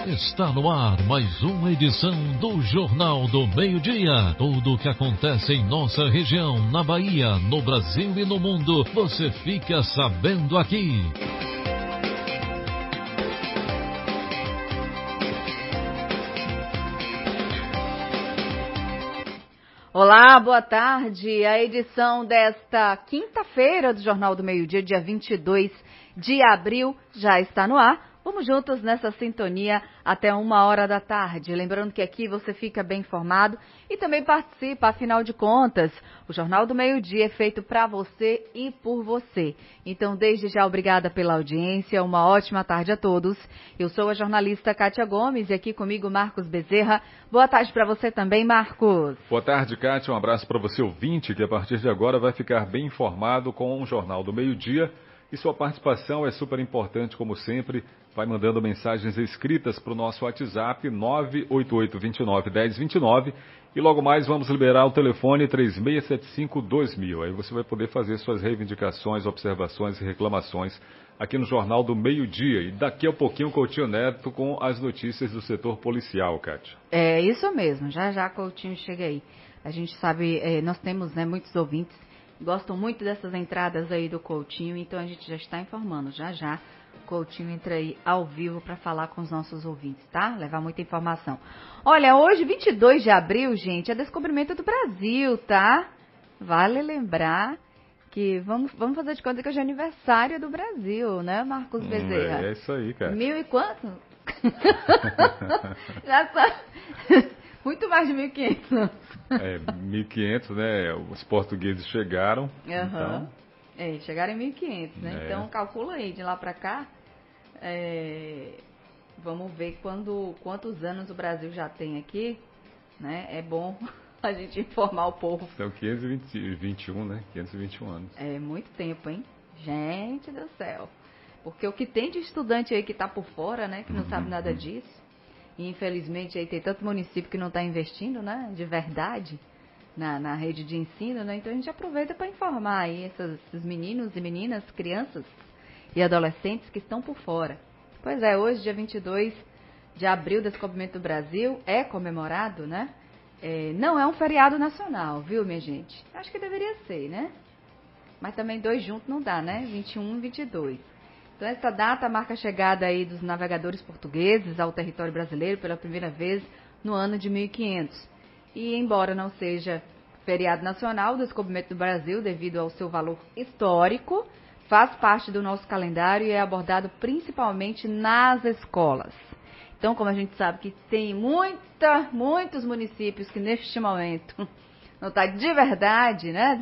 Está no ar mais uma edição do Jornal do Meio-Dia. Tudo o que acontece em nossa região, na Bahia, no Brasil e no mundo, você fica sabendo aqui. Olá, boa tarde. A edição desta quinta-feira do Jornal do Meio-Dia, dia 22 de abril, já está no ar. Vamos juntos nessa sintonia até 1h da tarde. Lembrando que aqui você fica bem informado e também participa, afinal de contas, o Jornal do Meio-Dia é feito para você e por você. Então, desde já, obrigada pela audiência, uma ótima tarde a todos. Eu sou a jornalista Kátia Gomes e aqui comigo Marcos Bezerra. Boa tarde para você também, Marcos. Boa tarde, Kátia. Um abraço para você, ouvinte, que a partir de agora vai ficar bem informado com o Jornal do Meio-Dia. E sua participação é super importante, como sempre. Vai mandando mensagens escritas para o nosso WhatsApp 988291029 e logo mais vamos liberar o telefone 3675-2000. Aí você vai poder fazer suas reivindicações, observações e reclamações aqui no Jornal do Meio-Dia. E daqui a pouquinho o Coutinho Neto com as notícias do setor policial, Kátia. É isso mesmo, já Coutinho chega aí. A gente sabe, nós temos muitos ouvintes que gostam muito dessas entradas aí do Coutinho, então a gente já está informando, já. Coutinho entra aí ao vivo para falar com os nossos ouvintes, tá? Levar muita informação. Olha, hoje, 22 de abril, gente, é descobrimento do Brasil, tá? Vale lembrar que vamos fazer de conta que hoje é aniversário do Brasil, né, Marcos Bezerra? É isso aí, cara. 1000 e quanto? Já tá... Muito mais de 1500 anos. 1500, né? Os portugueses chegaram, então... chegaram em 1500, né? Então, calcula aí, de lá para cá. Vamos ver quantos anos o Brasil já tem aqui, né? É bom a gente informar o povo. São 521, né? 521 anos. É muito tempo, hein? Gente do céu. Porque o que tem de estudante aí que tá por fora, né? Que não sabe nada disso. E infelizmente aí tem tanto município que não está investindo, né? De verdade. Na rede de ensino, né? Então a gente aproveita para informar aí esses meninos e meninas, crianças e adolescentes que estão por fora. Pois é, hoje, dia 22 de abril, Descobrimento do Brasil, é comemorado, né? Não é um feriado nacional, viu, minha gente? Acho que deveria ser, né? Mas também dois juntos não dá, né? 21 e 22. Então essa data marca a chegada aí dos navegadores portugueses ao território brasileiro pela primeira vez no ano de 1500. E, embora não seja feriado nacional, o Descobrimento do Brasil, devido ao seu valor histórico, faz parte do nosso calendário e é abordado principalmente nas escolas. Então, como a gente sabe que tem muitos municípios que neste momento não está de verdade, né,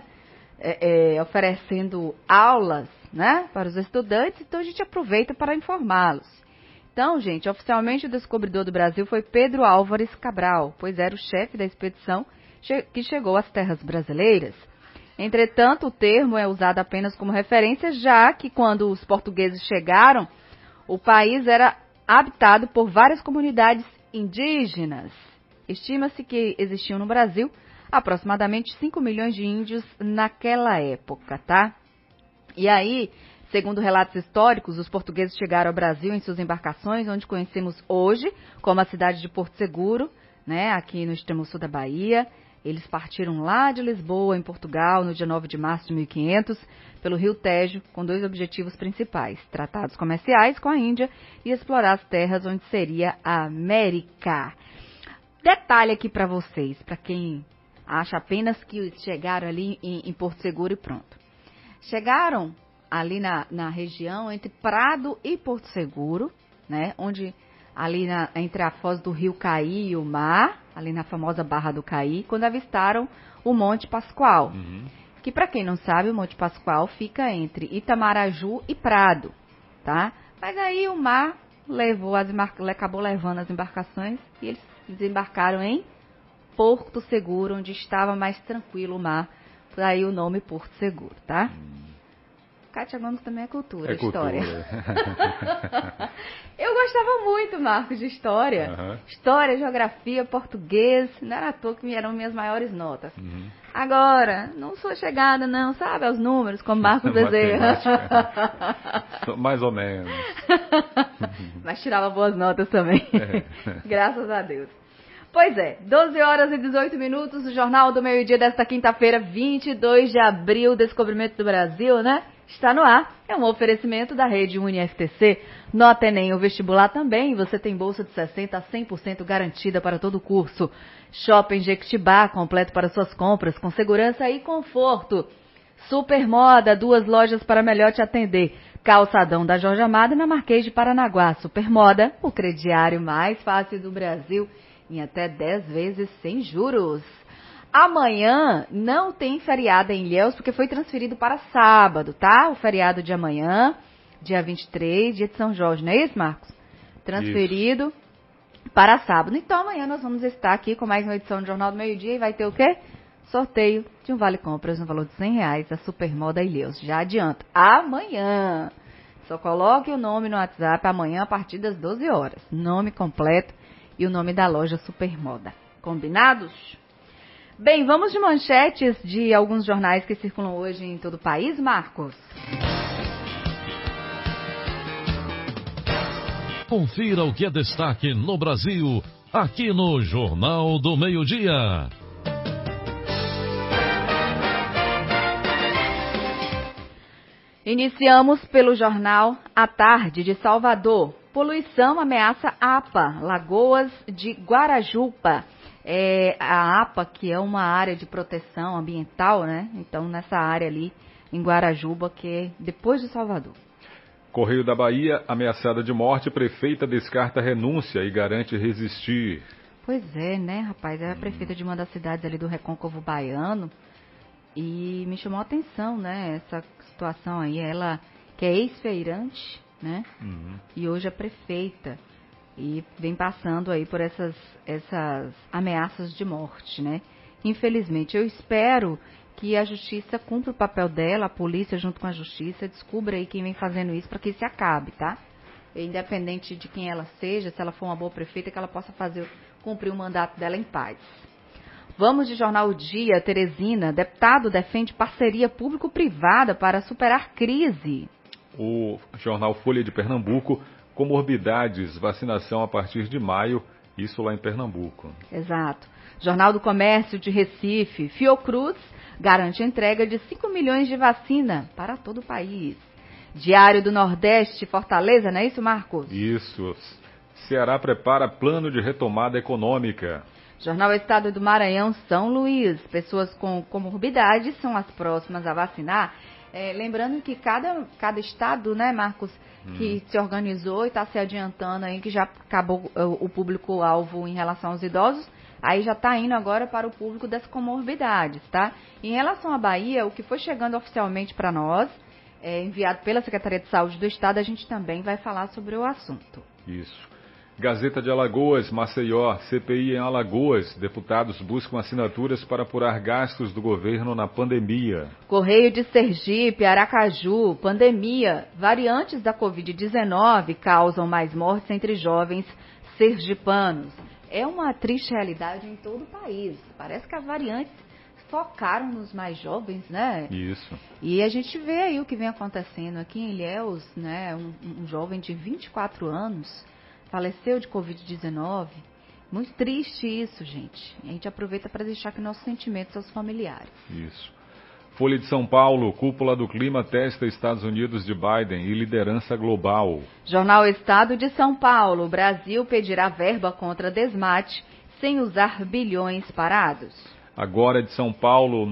oferecendo aulas, né, para os estudantes, então a gente aproveita para informá-los. Então, gente, oficialmente o descobridor do Brasil foi Pedro Álvares Cabral, pois era o chefe da expedição que chegou às terras brasileiras. Entretanto, o termo é usado apenas como referência, já que quando os portugueses chegaram, o país era habitado por várias comunidades indígenas. Estima-se que existiam no Brasil aproximadamente 5 milhões de índios naquela época, tá? E aí, segundo relatos históricos, os portugueses chegaram ao Brasil em suas embarcações, onde conhecemos hoje, como a cidade de Porto Seguro, né, aqui no extremo sul da Bahia. Eles partiram lá de Lisboa, em Portugal, no dia 9 de março de 1500, pelo Rio Tejo, com dois objetivos principais: tratados comerciais com a Índia e explorar as terras onde seria a América. Detalhe aqui para vocês, para quem acha apenas que chegaram ali em Porto Seguro e pronto. Chegaram ali na região entre Prado e Porto Seguro, né, onde ali entre a foz do rio Caí e o mar, ali na famosa Barra do Caí, quando avistaram o Monte Pascoal, que para quem não sabe, o Monte Pascoal fica entre Itamaraju e Prado, tá? Mas aí o mar acabou levando as embarcações e eles desembarcaram em Porto Seguro, onde estava mais tranquilo o mar, daí o nome Porto Seguro, tá? Cátia Gomes também é cultura, É história. cultura. Eu gostava muito, Marcos, de história. Uhum. História, geografia, português. Não era à toa que eram minhas maiores notas. Uhum. Agora, não sou chegada, não, sabe, aos números, como Marcos Bezerra. Mais ou menos. Mas tirava boas notas também. É. Graças a Deus. Pois é, 12 horas e 18 minutos, o Jornal do Meio-Dia desta quinta-feira, 22 de abril, Descobrimento do Brasil, né? Está no ar. É um oferecimento da rede UniFTC. Nota Enem, o vestibular também. Você tem bolsa de 60% a 100% garantida para todo o curso. Shopping Jequitibá, completo para suas compras, com segurança e conforto. Super Moda, 2 lojas para melhor te atender. Calçadão da Jorge Amado e na Marquês de Paranaguá. Super Moda, o crediário mais fácil do Brasil, em até 10 vezes sem juros. Amanhã não tem feriado em Ilhéus, porque foi transferido para sábado, tá? O feriado de amanhã, dia 23, dia de São Jorge, não é isso, Marcos? Transferido para sábado. Então amanhã nós vamos estar aqui com mais uma edição do Jornal do Meio-Dia e vai ter o quê? Sorteio de um vale-compras no valor de R$100 da Supermoda Ilhéus. Já adianto, amanhã. Só coloque o nome no WhatsApp amanhã a partir das 12 horas. Nome completo e o nome da loja Supermoda. Combinados? Bem, vamos de manchetes de alguns jornais que circulam hoje em todo o país, Marcos? Confira o que é destaque no Brasil, aqui no Jornal do Meio-Dia. Iniciamos pelo jornal A Tarde de Salvador. Poluição ameaça APA, Lagoas de Guarajuba. A APA, que é uma área de proteção ambiental, né? Então, nessa área ali em Guarajuba, que é depois de Salvador. Correio da Bahia, ameaçada de morte, prefeita descarta renúncia e garante resistir. Pois é, né, rapaz? É a prefeita de uma das cidades ali do Recôncavo Baiano. E me chamou a atenção, né, essa situação aí. Ela que é ex-feirante, né? E hoje é prefeita. E vem passando aí por essas ameaças de morte, né? Infelizmente, eu espero que a justiça cumpra o papel dela, a polícia junto com a justiça, descubra aí quem vem fazendo isso para que isso acabe, tá? Independente de quem ela seja, se ela for uma boa prefeita, que ela possa cumprir o mandato dela em paz. Vamos de Jornal O Dia, Teresina. Deputado defende parceria público-privada para superar crise. O jornal Folha de Pernambuco, comorbidades, vacinação a partir de maio, isso lá em Pernambuco. Exato. Jornal do Comércio de Recife, Fiocruz garante entrega de 5 milhões de vacina para todo o país. Diário do Nordeste, Fortaleza, não é isso, Marcos? Isso. Ceará prepara plano de retomada econômica. Jornal Estado do Maranhão, São Luís. Pessoas com comorbidades são as próximas a vacinar. Lembrando que cada estado, né, Marcos, que se organizou e está se adiantando aí, que já acabou o público-alvo em relação aos idosos, aí já está indo agora para o público das comorbidades, tá? Em relação à Bahia, o que foi chegando oficialmente para nós, enviado pela Secretaria de Saúde do Estado, a gente também vai falar sobre o assunto. Isso. Gazeta de Alagoas, Maceió, CPI em Alagoas. Deputados buscam assinaturas para apurar gastos do governo na pandemia. Correio de Sergipe, Aracaju, pandemia. Variantes da Covid-19 causam mais mortes entre jovens sergipanos. É uma triste realidade em todo o país. Parece que as variantes focaram nos mais jovens, né? Isso. E a gente vê aí o que vem acontecendo aqui em Ilhéus, né? Um jovem de 24 anos faleceu de Covid-19. Muito triste isso, gente. A gente aproveita para deixar aqui nossos sentimentos aos familiares. Isso. Folha de São Paulo, cúpula do clima testa Estados Unidos de Biden e liderança global. Jornal Estado de São Paulo, Brasil pedirá verba contra desmate sem usar bilhões parados. Agora de São Paulo,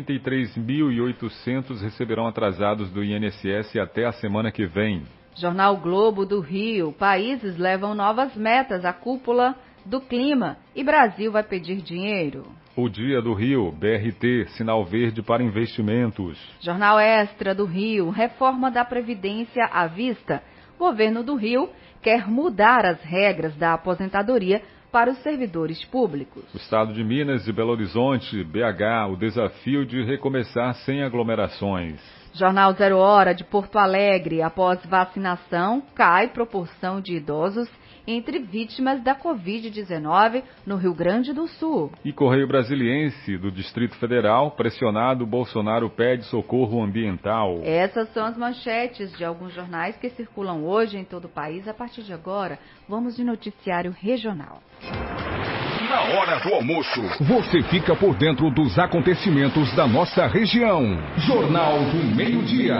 93.800 receberão atrasados do INSS até a semana que vem. Jornal Globo do Rio, países levam novas metas à cúpula do clima e Brasil vai pedir dinheiro. O Dia do Rio, BRT, sinal verde para investimentos. Jornal Extra do Rio, reforma da Previdência à vista. Governo do Rio quer mudar as regras da aposentadoria para os servidores públicos. O Estado de Minas e Belo Horizonte, BH, o desafio de recomeçar sem aglomerações. Jornal 0 Hora de Porto Alegre, após vacinação, cai proporção de idosos entre vítimas da Covid-19 no Rio Grande do Sul. E Correio Brasiliense, do Distrito Federal, pressionado, Bolsonaro pede socorro ambiental. Essas são as manchetes de alguns jornais que circulam hoje em todo o país. A partir de agora, vamos de noticiário regional. Na hora do almoço, você fica por dentro dos acontecimentos da nossa região. Jornal do Meio-Dia.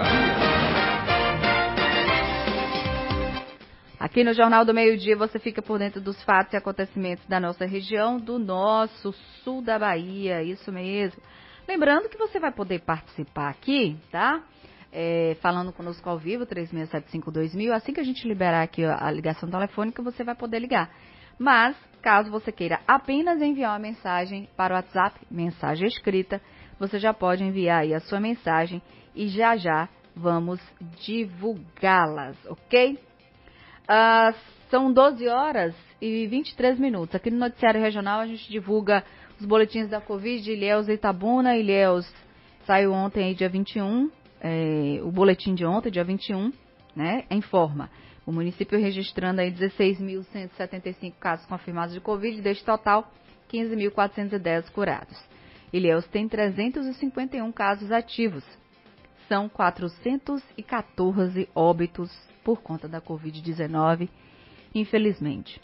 Aqui no Jornal do Meio-Dia você fica por dentro dos fatos e acontecimentos da nossa região, do nosso sul da Bahia, isso mesmo. Lembrando que você vai poder participar aqui, tá? Falando conosco ao vivo, 3675-2000. Assim que a gente liberar aqui a ligação telefônica, você vai poder ligar. Mas, caso você queira apenas enviar uma mensagem para o WhatsApp, mensagem escrita, você já pode enviar aí a sua mensagem e já vamos divulgá-las, ok? São 12 horas e 23 minutos. Aqui no Noticiário Regional a gente divulga os boletins da Covid de Ilhéus e Itabuna. Ilhéus saiu ontem, aí, dia 21, o boletim de ontem, dia 21, né, informa. O município registrando aí 16.175 casos confirmados de Covid, deste total, 15.410 curados. Ilhéus tem 351 casos ativos. São 414 óbitos por conta da Covid-19, infelizmente.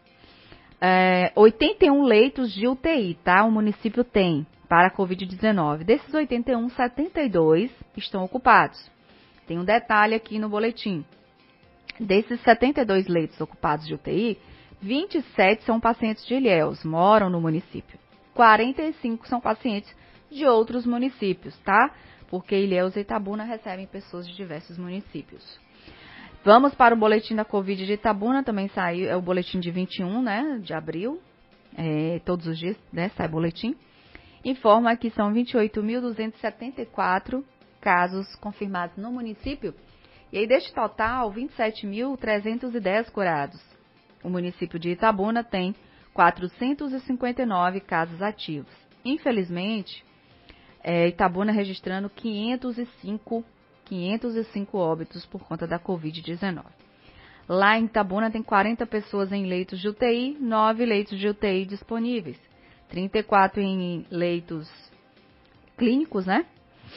81 leitos de UTI, tá? O município tem para a Covid-19. Desses 81, 72 estão ocupados. Tem um detalhe aqui no boletim. Desses 72 leitos ocupados de UTI, 27 são pacientes de Ilhéus, moram no município. 45 são pacientes de outros municípios, tá? Porque Ilhéus e Itabuna recebem pessoas de diversos municípios. Vamos para o boletim da Covid de Itabuna, também saiu, é o boletim de 21, né, de abril, todos os dias, né, sai boletim. Informa que são 28.274 casos confirmados no município, e aí deste total, 27.310 curados. O município de Itabuna tem 459 casos ativos. Infelizmente, Itabuna registrando 505 óbitos por conta da Covid-19. Lá em Itabuna tem 40 pessoas em leitos de UTI, 9 leitos de UTI disponíveis, 34 em leitos clínicos, né?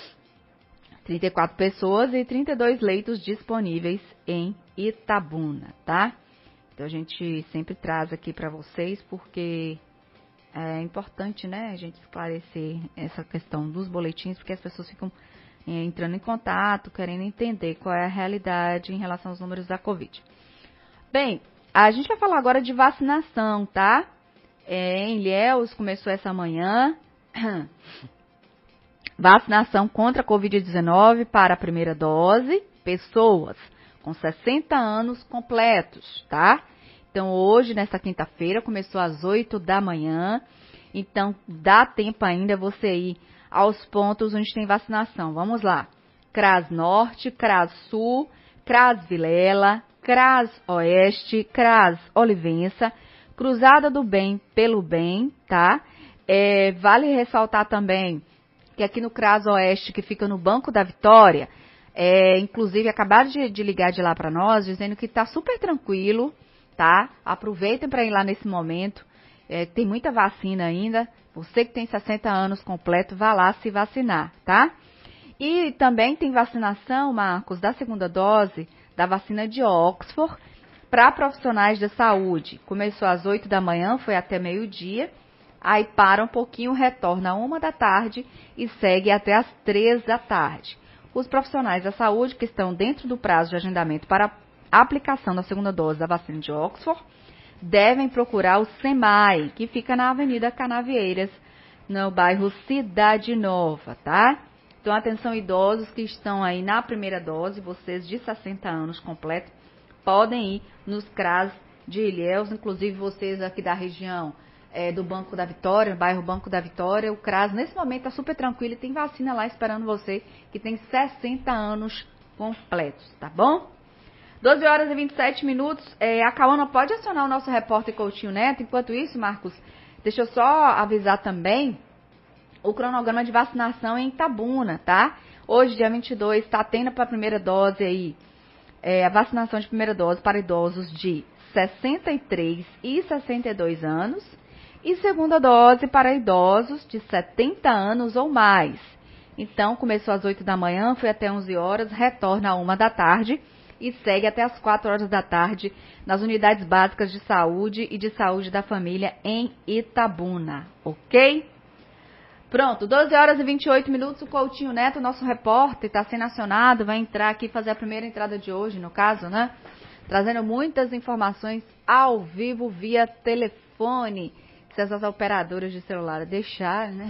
34 pessoas e 32 leitos disponíveis em Itabuna, tá? Então a gente sempre traz aqui para vocês porque é importante, né, a gente esclarecer essa questão dos boletins, porque as pessoas ficam entrando em contato, querendo entender qual é a realidade em relação aos números da Covid. Bem, a gente vai falar agora de vacinação, tá? Em Ilhéus começou essa manhã vacinação contra a Covid-19 para a primeira dose, pessoas com 60 anos completos, tá? Então, hoje, nesta quinta-feira, começou às 8 da manhã. Então, dá tempo ainda você ir aos pontos onde tem vacinação. Vamos lá. CRAS Norte, CRAS Sul, CRAS Vilela, CRAS Oeste, CRAS Olivença, Cruzada do Bem pelo Bem, tá? Vale ressaltar também que aqui no CRAS Oeste, que fica no Banco da Vitória, inclusive acabaram de ligar de lá para nós, dizendo que está super tranquilo, tá? Aproveitem para ir lá nesse momento. Tem muita vacina ainda. Você que tem 60 anos completo, vá lá se vacinar, tá? E também tem vacinação, Marcos, da segunda dose da vacina de Oxford para profissionais da saúde. Começou às 8 da manhã, foi até meio-dia. Aí para um pouquinho, retorna às 1 da tarde e segue até às 3 da tarde. Os profissionais da saúde que estão dentro do prazo de agendamento para a aplicação da segunda dose da vacina de Oxford devem procurar o SEMAI, que fica na Avenida Canavieiras, no bairro Cidade Nova, tá? Então, atenção idosos que estão aí na primeira dose, vocês de 60 anos completo, podem ir nos CRAS de Ilhéus, inclusive vocês aqui da região do Banco da Vitória, no bairro Banco da Vitória, o CRAS nesse momento está super tranquilo e tem vacina lá esperando você que tem 60 anos completos, tá bom? 12 horas e 27 minutos, a Cauana pode acionar o nosso repórter Coutinho Neto. Enquanto isso, Marcos, deixa eu só avisar também o cronograma de vacinação em Itabuna, tá? Hoje, dia 22, está tendo para a primeira dose aí, a vacinação de primeira dose para idosos de 63 e 62 anos e segunda dose para idosos de 70 anos ou mais. Então, começou às 8 da manhã, foi até 11 horas, retorna à 1 da tarde e segue até às 4 horas da tarde nas unidades básicas de saúde e de saúde da família em Itabuna, ok? Pronto, 12 horas e 28 minutos, o Coutinho Neto, nosso repórter, está sendo acionado, vai entrar aqui, fazer a primeira entrada de hoje, no caso, né? Trazendo muitas informações ao vivo via telefone, se essas operadoras de celular deixarem, né?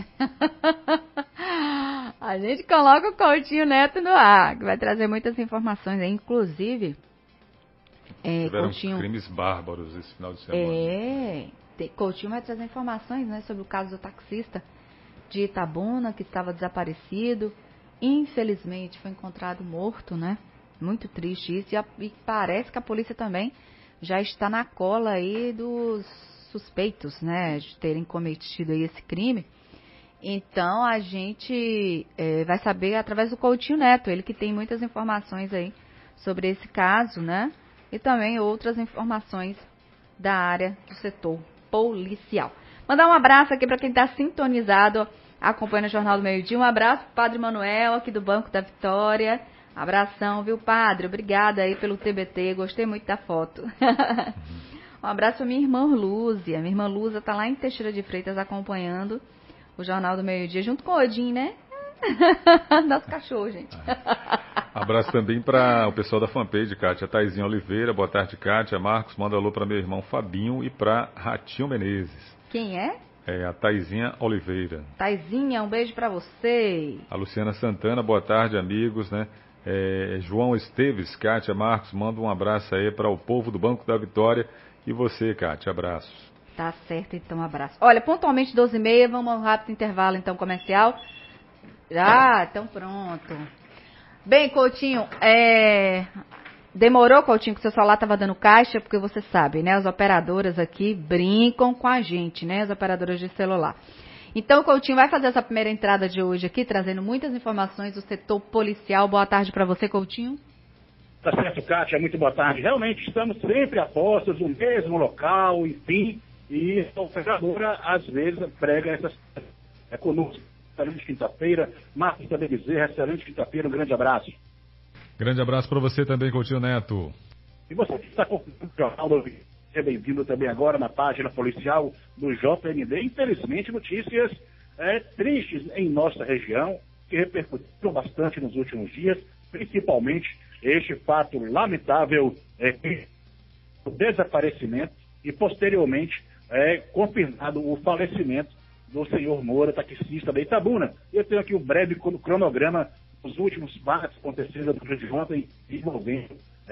A gente coloca o Coutinho Neto no ar, que vai trazer muitas informações aí, inclusive... Tiveram Coutinho, crimes bárbaros esse final de semana. Coutinho vai trazer informações, né, sobre o caso do taxista de Itabuna, que estava desaparecido. Infelizmente, foi encontrado morto, né? Muito triste isso. E parece que a polícia também já está na cola aí dos suspeitos, né, de terem cometido aí esse crime. Então, a gente vai saber através do Coutinho Neto, ele que tem muitas informações aí sobre esse caso, né? E também outras informações da área do setor policial. Mandar um abraço aqui para quem está sintonizado, acompanhando o Jornal do Meio-Dia. Um abraço pro Padre Manuel, aqui do Banco da Vitória. Abração, viu, Padre? Obrigada aí pelo TBT, gostei muito da foto. Um abraço para minha irmã Lúzia. Minha irmã Lúzia está lá em Teixeira de Freitas acompanhando o Jornal do Meio-Dia, junto com o Odin, né? Nosso cachorro, gente. Abraço também para o pessoal da fanpage, Kátia. Taizinha Oliveira, boa tarde, Kátia. Marcos, manda alô para meu irmão Fabinho e para Ratinho Menezes. Quem é? É a Taizinha Oliveira. Taizinha, um beijo para você. A Luciana Santana, boa tarde, amigos, né? João Esteves, Kátia, Marcos, manda um abraço aí para o povo do Banco da Vitória. E você, Kátia, abraços. Tá certo, então, um abraço. Olha, pontualmente 12h30, vamos a um rápido intervalo, então, comercial. Então pronto. Bem, Coutinho, demorou, Coutinho, que seu celular estava dando caixa, porque você sabe, né? As operadoras aqui brincam com a gente, né? As operadoras de celular. Então, Coutinho vai fazer essa primeira entrada de hoje aqui, trazendo muitas informações do setor policial. Boa tarde para você, Coutinho. Tá certo, Kátia, muito boa tarde. Realmente, estamos sempre a postos no mesmo local, enfim, e a operadora, às vezes, prega essas conosco. Excelente quinta-feira. Marcos também Bezerra, excelente quinta-feira. Um grande abraço. Grande abraço para você também, Coutinho Neto. E você que está acompanhando o Jornal do Meio-Dia, seja bem-vindo também agora na página policial do JMD. Infelizmente, notícias tristes em nossa região, que repercutiram bastante nos últimos dias, principalmente este fato lamentável, o desaparecimento e, posteriormente, confirmado o falecimento do senhor Moura, taxista da Itabuna. Eu tenho aqui um breve cronograma dos últimos fatos acontecidos no dia de ontem, envolvendo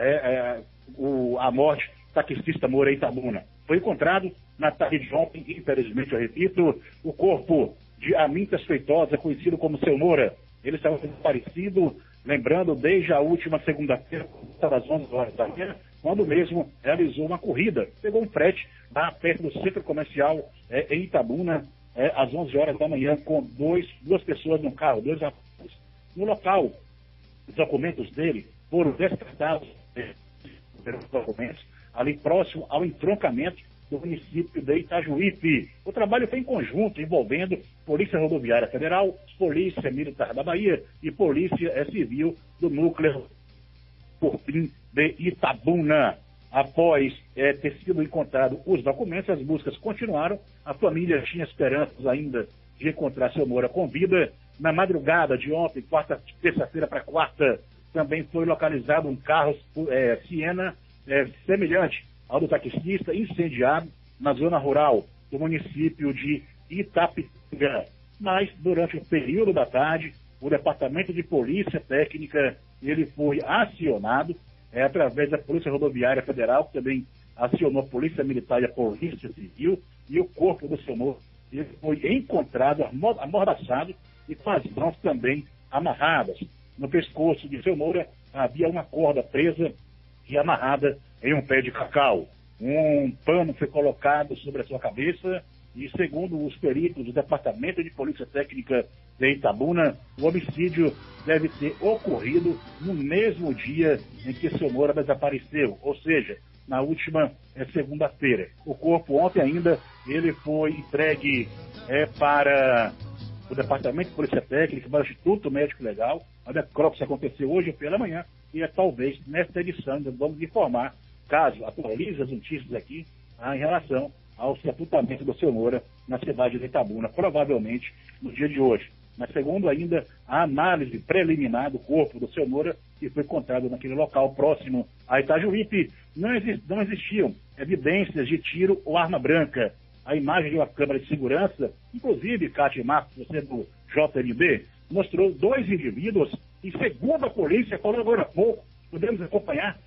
a morte do taxista Moura Itabuna. Foi encontrado na tarde de ontem, infelizmente, eu repito, o corpo de Amintas Feitosa, conhecido como seu Moura. Ele estava desaparecido, lembrando, desde a última segunda-feira, às 11 horas da manhã, quando mesmo realizou uma corrida. Pegou um frete lá perto do centro comercial em Itabuna, às 11 horas da manhã, com duas pessoas no carro, 2 rapazes. No local, os documentos dele foram descartados, os documentos, ali próximo ao entroncamento do município de Itajuípe. O trabalho foi em conjunto, envolvendo Polícia Rodoviária Federal, Polícia Militar da Bahia e Polícia Civil do Núcleo Porfim de Itabuna. Após ter sido encontrado os documentos, as buscas continuaram. A família tinha esperanças ainda de encontrar seu Moura com vida. Na madrugada de ontem, terça-feira para quarta, também foi localizado um carro Siena semelhante ao do taxista, incendiado na zona rural do município de Itapitanga. Mas, durante o período da tarde, o Departamento de Polícia Técnica ele foi acionado através da Polícia Rodoviária Federal, que também acionou a Polícia Militar e a Polícia Civil, e o corpo do seu Moura ele foi encontrado amordaçado e com as mãos também amarradas. No pescoço de seu Moura havia uma corda presa e amarrada em um pé de cacau. Um pano foi colocado sobre a sua cabeça e, segundo os peritos do Departamento de Polícia Técnica de Itabuna. O homicídio deve ter ocorrido no mesmo dia em que seu Moura desapareceu, ou seja, na última segunda-feira. O corpo ontem ainda, ele foi entregue para o Departamento de Polícia Técnica, para o Instituto Médico Legal. A necrópsia aconteceu hoje pela manhã e talvez nesta edição vamos informar, caso atualize as notícias aqui, em relação ao sepultamento do seu Moura na cidade de Itabuna, provavelmente no dia de hoje. Mas segundo ainda a análise preliminar do corpo do seu Moura, que foi encontrado naquele local próximo a Itajuípe, não existiam evidências de tiro ou arma branca. A imagem de uma câmera de segurança, inclusive, Cátia e Marcos, você do JNB, mostrou 2 indivíduos e, segundo a polícia, falou agora há pouco, podemos acompanhar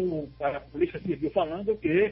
a Polícia Civil falando que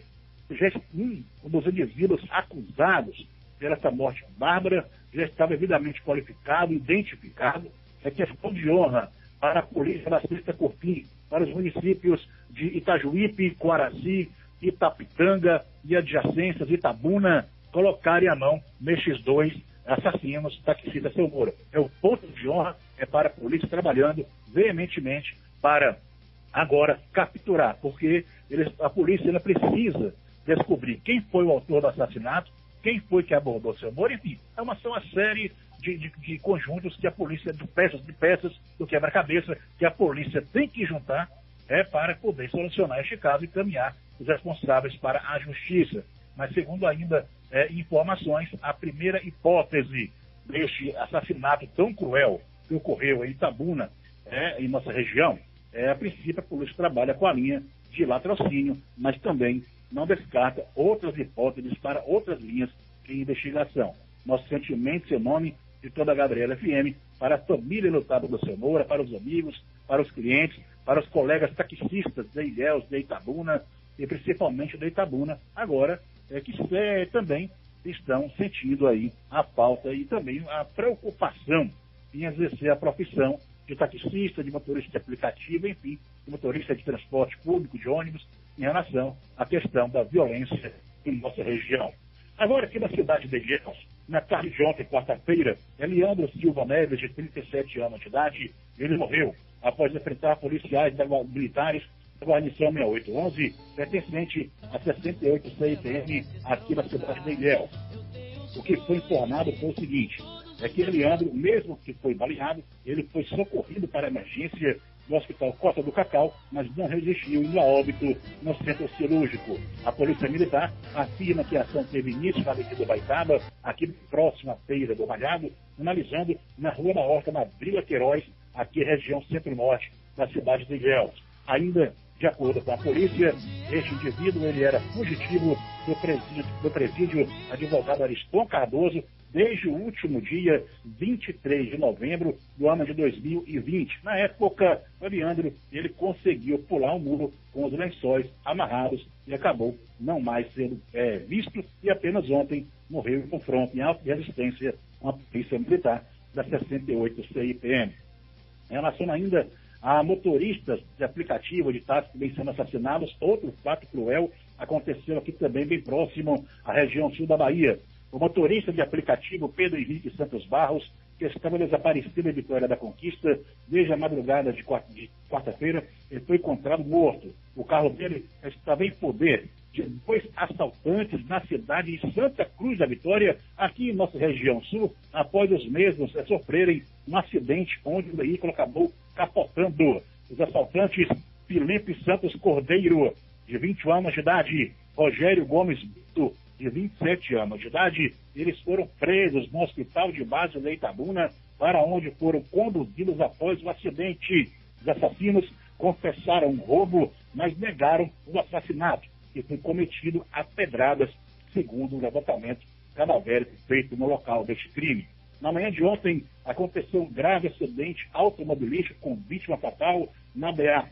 um dos indivíduos acusados por essa morte bárbara já está devidamente qualificado, identificado. É questão de honra para a Polícia da Sexta Cofim, para os municípios de Itajuípe, Coaraci, Itapitanga e adjacências, Itabuna, colocarem a mão nestes 2 assassinos, taxista seu Moura. É o ponto de honra, é para a polícia trabalhando veementemente para agora capturar, porque a polícia ainda precisa descobrir quem foi o autor do assassinato, quem foi que abordou seu Moura, enfim, são uma série de conjuntos que a polícia, de peças do quebra-cabeça, que a polícia tem que juntar para poder solucionar este caso e caminhar os responsáveis para a justiça. Mas segundo ainda informações, a primeira hipótese deste assassinato tão cruel que ocorreu em Itabuna, em nossa região, a princípio a polícia trabalha com a linha de latrocínio, mas também não descarta outras hipóteses para outras linhas de investigação. Nossos sentimentos em nome de toda a Gabriela FM, para a família lutada do seu Moura, para os amigos, para os clientes, para os colegas taxistas de Ilhéus, de Itabuna e principalmente de Itabuna, agora que também estão sentindo aí a falta e também a preocupação em exercer a profissão de taxista, de motorista de aplicativo, enfim, de motorista de transporte público, de ônibus, em relação à questão da violência em nossa região. Agora, aqui na cidade de Ilhéus, na tarde de ontem, quarta-feira, Leandro Silva Neves, de 37 anos de idade, ele morreu após enfrentar policiais militares da guarnição 6811, pertencente a 68 CIPM, aqui na cidade de Ilhéus. O que foi informado foi o seguinte, que Leandro, mesmo que foi baleado, ele foi socorrido para a emergência do Hospital Costa do Cacau, mas não resistiu indo a óbito no centro cirúrgico. A Polícia Militar afirma que a ação teve início na Avenida Baitaba, aqui próxima à Feira do Malhado, finalizando na Rua da Horta, na Vila Queiroz, aqui região centro-norte da cidade de Ilhéus. Ainda de acordo com a polícia, este indivíduo ele era fugitivo do presídio advogado Ariston Cardoso desde o último dia 23 de novembro do ano de 2020. Na época, o Leandro ele conseguiu pular o muro com os lençóis amarrados e acabou não mais sendo visto e apenas ontem morreu em confronto em alta resistência com a Polícia Militar da 68 CIPM. Em relação ainda a motoristas de aplicativo de táxi que vêm sendo assassinados, outro fato cruel aconteceu aqui também bem próximo à região sul da Bahia. O motorista de aplicativo Pedro Henrique Santos Barros, que estava desaparecido em Vitória da Conquista desde a madrugada de quarta-feira, ele foi encontrado morto. O carro dele estava em poder de 2 assaltantes na cidade de Santa Cruz da Vitória, aqui em nossa região sul, após os mesmos sofrerem um acidente onde o veículo acabou capotando. Os assaltantes Felipe Santos Cordeiro, de 21 anos de idade, Rogério Gomes Bito, de 27 anos de idade, eles foram presos no Hospital de Base de Itabuna, para onde foram conduzidos após o acidente. Os assassinos confessaram o roubo, mas negaram o assassinato, que foi cometido a pedradas, segundo o levantamento cadavérico feito no local deste crime. Na manhã de ontem, aconteceu um grave acidente automobilístico com vítima fatal na BA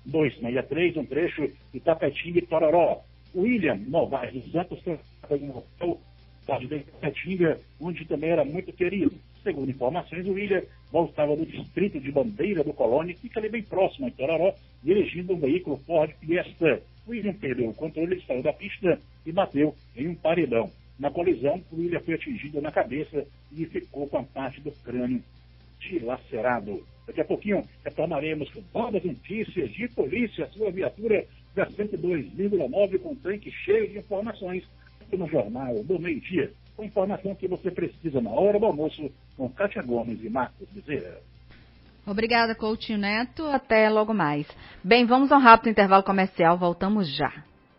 263, um trecho de Tapetinga e Tororó. O William Novaes dos Santos foi um hotel de Tapetinga, onde também era muito querido. Segundo informações, o William voltava do distrito de Bandeira do Colônia, que fica ali bem próximo a Tororó, dirigindo um veículo Ford Fiesta. O William perdeu o controle, saiu da pista e bateu em um paredão. Na colisão, William foi atingido na cabeça e ficou com a parte do crânio dilacerado. Daqui a pouquinho retornaremos com novas notícias de polícia, sua viatura da 102,9 com tanque cheio de informações aqui no Jornal do Meio-Dia. Com informação que você precisa na hora do almoço com Kátia Gomes e Marcos Bezerra. Obrigada, Coutinho Neto. Até logo mais. Bem, vamos a um rápido intervalo comercial. Voltamos já.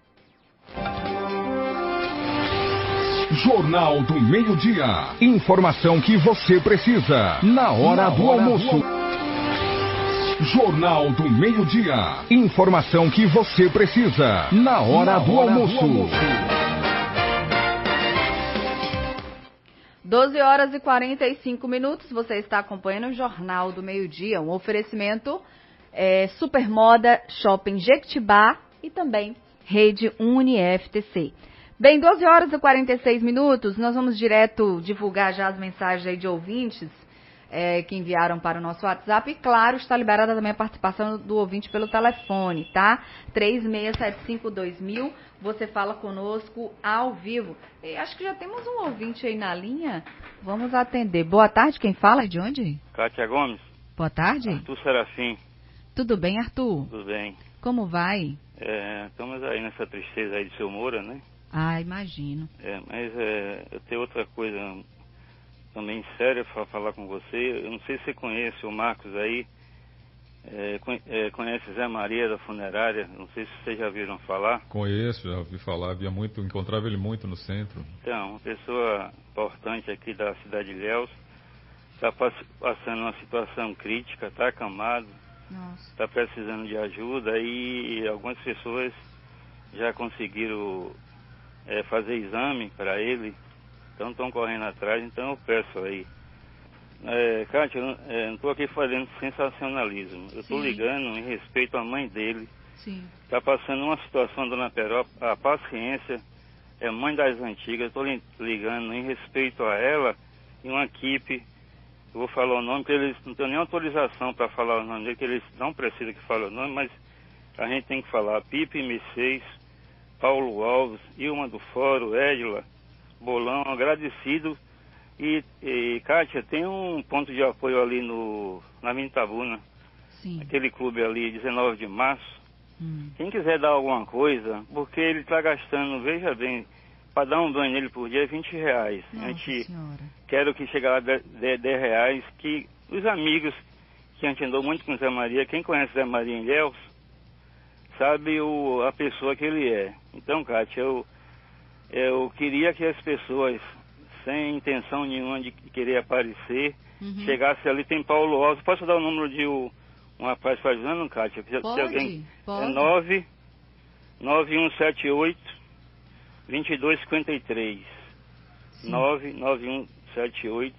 Jornal do Meio-Dia. Informação que você precisa na hora do almoço. Jornal do Meio-Dia. Informação que você precisa na hora do almoço. 12 horas e 45 minutos. Você está acompanhando o Jornal do Meio-Dia. Um oferecimento Supermoda Shopping Jequitibá e também Rede UniFTC. Bem, 12 horas e 46 minutos, nós vamos direto divulgar já as mensagens aí de ouvintes que enviaram para o nosso WhatsApp. E, claro, está liberada também a participação do ouvinte pelo telefone, tá? 36752000, você fala conosco ao vivo. E acho que já temos um ouvinte aí na linha, vamos atender. Boa tarde, quem fala? De onde? Kátia Gomes. Boa tarde. Arthur Serafim. Tudo bem, Arthur? Tudo bem. Como vai? Estamos aí nessa tristeza aí de seu Moura, né? Ah, imagino. Mas eu tenho outra coisa também séria para falar com você. Eu não sei se você conhece o Marcos aí, conhece Zé Maria da Funerária, não sei se vocês já viram falar. Conheço, já ouvi falar, encontrava ele muito no centro. Então, uma pessoa importante aqui da cidade de Ilhéus, está passando uma situação crítica, está acamado, está precisando de ajuda e algumas pessoas já conseguiram fazer exame para ele, então estão correndo atrás, então eu peço aí. Kátia, eu não estou aqui fazendo sensacionalismo, eu estou ligando em respeito à mãe dele. Está passando uma situação, dona Peró, a paciência, é mãe das antigas, estou ligando em respeito a ela e uma equipe, eu vou falar o nome, porque eles não têm nem autorização para falar o nome dele, que eles não precisam que fale o nome, mas a gente tem que falar. Pipe M6, Paulo Alves, Ilma do Fórum, Edila, Bolão, agradecido. E Kátia, tem um ponto de apoio ali na Mintabuna, aquele clube ali, 19 de março. Quem quiser dar alguma coisa, porque ele está gastando, veja bem, para dar um banho nele por dia é R$20. Nossa a gente senhora. Quero que chegue lá R$10, que os amigos que a gente andou muito com o Zé Maria, quem conhece Zé Maria em Ilhéus, sabe a pessoa que ele é. Então, Kátia, eu queria que as pessoas, sem intenção nenhuma de querer aparecer, chegasse ali, tem Paulo Alves. Posso dar o número de um rapaz fazendo, Kátia? Pode. 9178 2253. 99178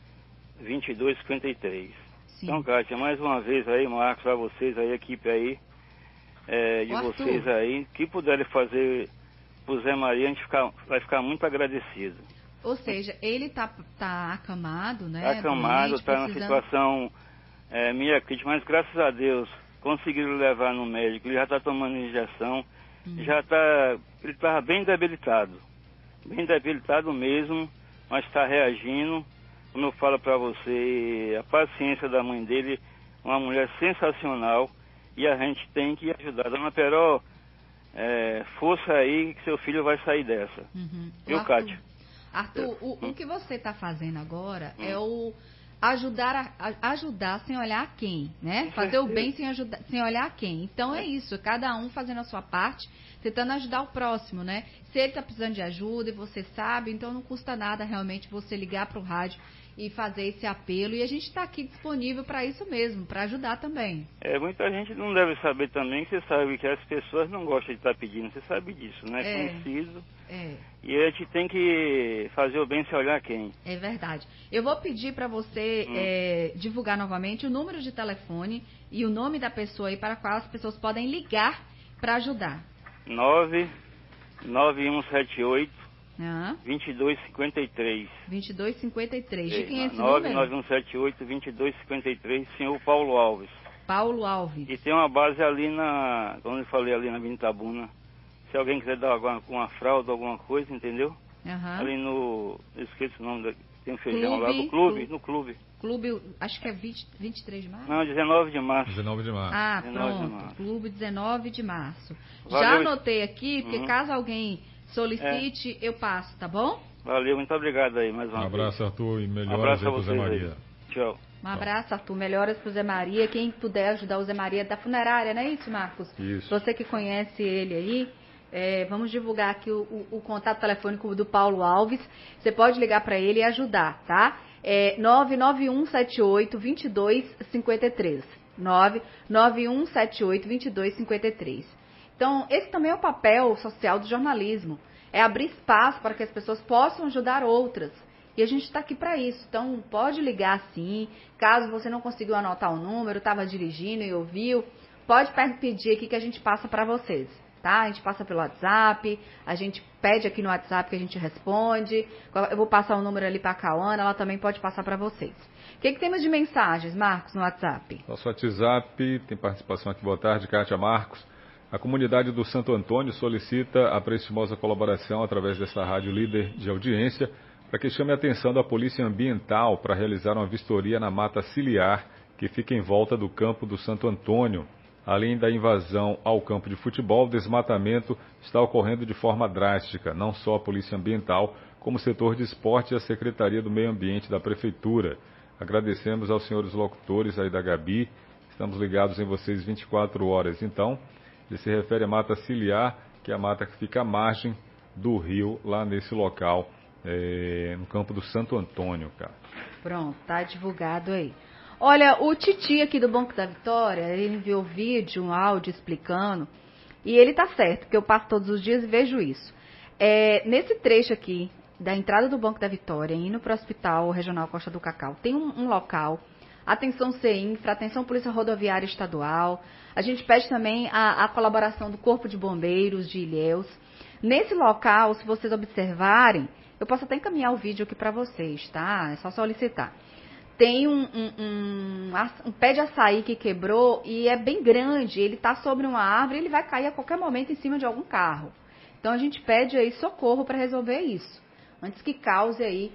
2253. Então, Kátia, mais uma vez aí, Marcos, a vocês aí, a equipe aí, de vocês aí, que puderem fazer pro Zé Maria, a gente vai ficar muito agradecido. Ou seja, ele tá acamado, né? Tá acamado, está numa situação meio crítica, mas graças a Deus conseguiram levar no médico, ele já está tomando injeção, ele estava bem debilitado mesmo, mas está reagindo. Como eu falo para você, a paciência da mãe dele, uma mulher sensacional, e a gente tem que ajudar. Dona Peró, força aí que seu filho vai sair dessa. Viu, Kátia? Arthur, o que você está fazendo agora é o ajudar sem olhar a quem, né? Fazer o bem sem olhar a quem. Então é isso, cada um fazendo a sua parte, tentando ajudar o próximo, né? Se ele está precisando de ajuda e você sabe, então não custa nada realmente você ligar para o rádio e fazer esse apelo. E a gente está aqui disponível para isso mesmo, para ajudar também. Muita gente não deve saber também, que você sabe que as pessoas não gostam de estar pedindo, você sabe disso, né? Conhecido. E a gente tem que fazer o bem sem olhar quem. É verdade. Eu vou pedir para você divulgar novamente o número de telefone e o nome da pessoa aí para a qual as pessoas podem ligar para ajudar. 99178 2253. 2253. De quem é esse número? 99178 2253, senhor Paulo Alves. Paulo Alves. E tem uma base ali como eu falei, ali na Mintabuna. Se alguém quiser dar uma fralda, alguma coisa, entendeu? ali no... Esqueci o nome, tem um feijão lá do clube, no clube. Clube, acho que é 23 de março? Não, 19 de março. 19 de março. Ah, 19 pronto. de março. Clube 19 de março. Valeu. Já anotei aqui, porque caso alguém solicite, eu passo, tá bom? Valeu, muito obrigado aí mais uma vez. Um abraço, Arthur, e melhoras aí pro Zé Maria. Aí. Tchau. Um abraço, Arthur. Melhoras pro Zé Maria. Quem puder ajudar o Zé Maria da funerária, não é isso, Marcos? Isso. Você que conhece ele aí, vamos divulgar aqui o contato telefônico do Paulo Alves. Você pode ligar para ele e ajudar, tá? 99178-2253. 99178-2253. Então, esse também é o papel social do jornalismo. É abrir espaço para que as pessoas possam ajudar outras. E a gente está aqui para isso. Então, pode ligar sim. Caso você não conseguiu anotar o número, estava dirigindo e ouviu, pode pedir aqui que a gente passa para vocês. Tá? A gente passa pelo WhatsApp, a gente pede aqui no WhatsApp que a gente responde. Eu vou passar o número ali para a Cauana, ela também pode passar para vocês. O que temos de mensagens, Marcos, no WhatsApp? Nosso WhatsApp tem participação aqui. Boa tarde, Kátia Marcos. A comunidade do Santo Antônio solicita a prestimosa colaboração através dessa rádio líder de audiência para que chame a atenção da Polícia Ambiental para realizar uma vistoria na mata ciliar que fica em volta do campo do Santo Antônio. Além da invasão ao campo de futebol, o desmatamento está ocorrendo de forma drástica, não só a Polícia Ambiental, como o setor de esporte e a Secretaria do Meio Ambiente da Prefeitura. Agradecemos aos senhores locutores aí da Gabi, estamos ligados em vocês 24 horas. Então, ele se refere à mata ciliar, que é a mata que fica à margem do rio, lá nesse local, no campo do Santo Antônio, cara. Pronto, tá divulgado aí. Olha, o Titi aqui do Banco da Vitória, ele enviou vídeo, um áudio explicando, e ele tá certo, porque eu passo todos os dias e vejo isso. Nesse trecho aqui, da entrada do Banco da Vitória, indo para o Hospital Regional Costa do Cacau, tem um local, atenção CEINFRA, atenção Polícia Rodoviária Estadual, a gente pede também a colaboração do Corpo de Bombeiros de Ilhéus. Nesse local, se vocês observarem, eu posso até encaminhar o vídeo aqui para vocês, tá? É só solicitar. Tem um pé de açaí que quebrou e é bem grande, ele está sobre uma árvore, ele vai cair a qualquer momento em cima de algum carro. Então a gente pede aí socorro para resolver isso, antes que cause aí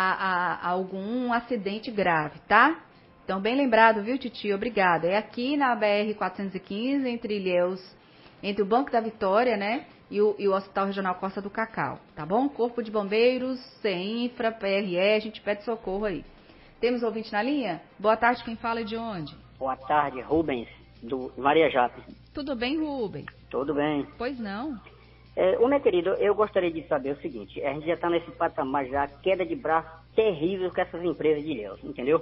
algum acidente grave, tá? Então bem lembrado, viu, Titi? Obrigada. É aqui na BR-415, entre Ilhéus, entre o Banco da Vitória, né, e o Hospital Regional Costa do Cacau, tá bom? Corpo de Bombeiros, CEINFRA, PRE, a gente pede socorro aí. Temos ouvinte na linha? Boa tarde, quem fala é de onde? Boa tarde, Rubens, do Maria Jape. Tudo bem, Rubens? Tudo bem. Pois não. Meu querido, eu gostaria de saber o seguinte, a gente já está nesse patamar já, queda de braço terrível com essas empresas de Ilhéus, entendeu?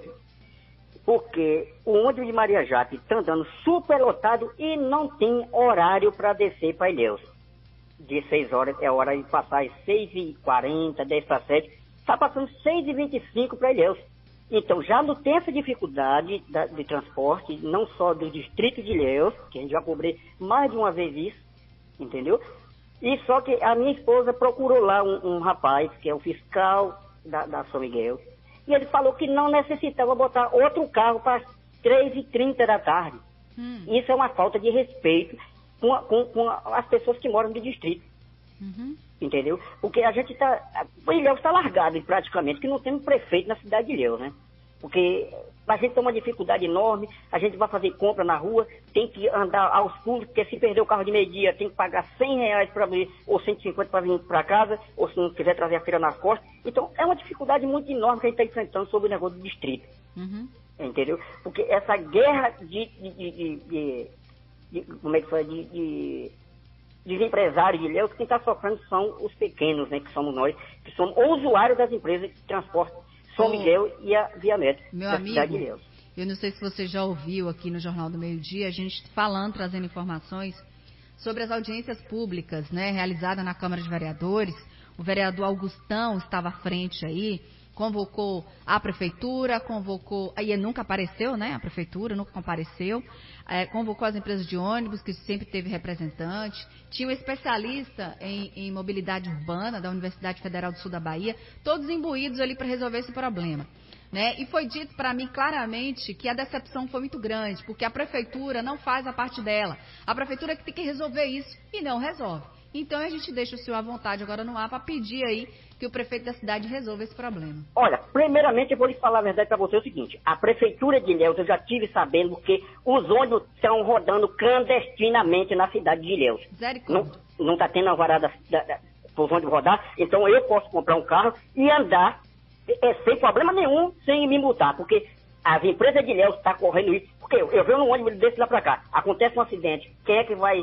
Porque o ônibus de Maria Jape está andando super lotado e não tem horário para descer para Ilhéus. De 6 horas, é hora de passar às 6h40, 10 para 7, está passando 6h25 para Ilhéus. Então, já não tem essa dificuldade de transporte, não só do distrito de Ilhéus, que a gente já cobrei mais de uma vez isso, entendeu? E só que a minha esposa procurou lá um rapaz, que é o fiscal da São Miguel, e ele falou que não necessitava botar outro carro para 3h30 da tarde. Isso é uma falta de respeito com as pessoas que moram no distrito. Entendeu? Porque a gente o Ilhéus está largado praticamente, que não tem um prefeito na cidade de Ilhéus, né? Porque a gente tem uma dificuldade enorme, a gente vai fazer compra na rua, tem que andar aos pulos, porque se perder o carro de meio-dia, tem que pagar R$100 para vir, ou 150 para vir para casa, ou se não quiser trazer a feira nas costas. Então, é uma dificuldade muito enorme que a gente está enfrentando sobre o negócio do distrito. Entendeu? Porque essa guerra como é que foi? Dos empresários de Ilhéus, quem está sofrendo são os pequenos, né, que somos nós, que somos usuários das empresas de transporte São Miguel e a Via Métrica, meu da amigo, cidade de Ilhéus. Eu não sei se você já ouviu aqui no Jornal do Meio-Dia, a gente falando, trazendo informações sobre as audiências públicas, né, realizadas na Câmara de Vereadores. O vereador Augustão estava à frente aí, convocou a prefeitura, aí nunca apareceu, né, a prefeitura nunca compareceu, convocou as empresas de ônibus, que sempre teve representante, tinha um especialista em mobilidade urbana da Universidade Federal do Sul da Bahia, todos imbuídos ali para resolver esse problema. Né? E foi dito para mim claramente que a decepção foi muito grande, porque a prefeitura não faz a parte dela. A prefeitura que tem que resolver isso e não resolve. Então a gente deixa o senhor à vontade agora no ar para pedir aí que o prefeito da cidade resolva esse problema. Olha, primeiramente eu vou lhe falar a verdade para você o seguinte, a prefeitura de Ilhéus, eu já tive sabendo que os ônibus estão rodando clandestinamente na cidade de Ilhéus. Não está tendo a varada para os ônibus rodar, então eu posso comprar um carro e andar sem problema nenhum, sem me multar, porque as empresas de Ilhéus estão correndo isso, porque eu venho num ônibus desse lá para cá, acontece um acidente, quem é que vai